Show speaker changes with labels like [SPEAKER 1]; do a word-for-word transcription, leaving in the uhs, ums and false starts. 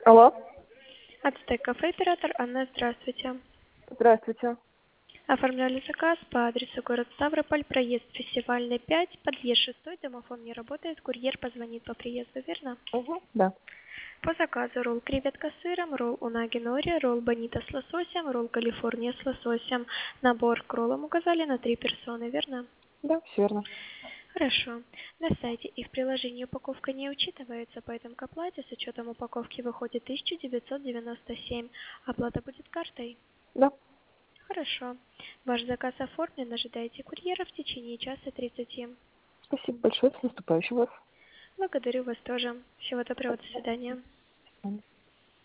[SPEAKER 1] Алло.
[SPEAKER 2] Ацтек кафе, оператор Анна, здравствуйте.
[SPEAKER 1] Здравствуйте.
[SPEAKER 2] Оформляли заказ по адресу город Ставрополь, проезд Фестивальный пять, подъезд шестой, домофон не работает, курьер позвонит по приезду, верно?
[SPEAKER 1] Угу. Да.
[SPEAKER 2] По заказу ролл креветка с сыром, ролл унаги нори, ролл бонита с лососем, ролл Калифорния с лососем. Набор к роллам указали на три персоны, верно?
[SPEAKER 1] Да, все верно.
[SPEAKER 2] Хорошо. На сайте и в приложении упаковка не учитывается, поэтому к оплате с учетом упаковки выходит тысяча девятьсот девяносто семь. Оплата будет картой?
[SPEAKER 1] Да.
[SPEAKER 2] Хорошо. Ваш заказ оформлен, ожидайте курьера в течение часа тридцати.
[SPEAKER 1] Спасибо большое. С наступающим вас.
[SPEAKER 2] Благодарю вас тоже. Всего доброго, до свидания.
[SPEAKER 1] До свидания.